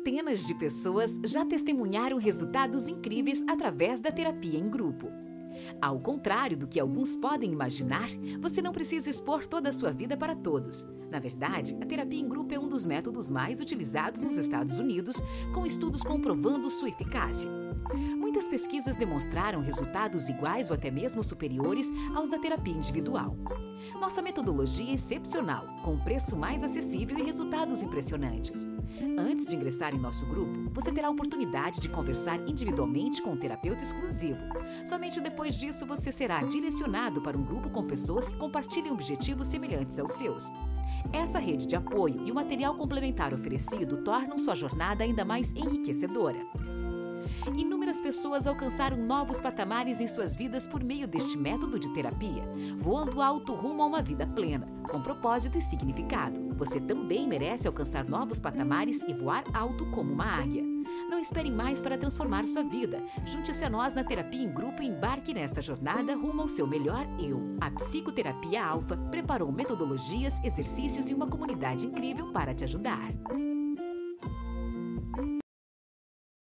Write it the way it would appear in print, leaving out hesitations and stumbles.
Centenas de pessoas já testemunharam resultados incríveis através da terapia em grupo. Ao contrário do que alguns podem imaginar, você não precisa expor toda a sua vida para todos. Na verdade, a terapia em grupo é um dos métodos mais utilizados nos Estados Unidos, com estudos comprovando sua eficácia. Muitas pesquisas demonstraram resultados iguais ou até mesmo superiores aos da terapia individual. Nossa metodologia é excepcional, com preço mais acessível e resultados impressionantes. Antes de ingressar em nosso grupo, você terá a oportunidade de conversar individualmente com um terapeuta exclusivo. Somente depois disso você será direcionado para um grupo com pessoas que compartilham objetivos semelhantes aos seus. Essa rede de apoio e o material complementar oferecido tornam sua jornada ainda mais enriquecedora. Inúmeras pessoas alcançaram novos patamares em suas vidas por meio deste método de terapia, voando alto rumo a uma vida plena, com propósito e significado. Você também merece alcançar novos patamares e voar alto como uma águia. Não espere mais para transformar sua vida. Junte-se a nós na terapia em grupo e embarque nesta jornada rumo ao seu melhor eu. A Psicoterapia Alfa preparou metodologias, exercícios e uma comunidade incrível para te ajudar.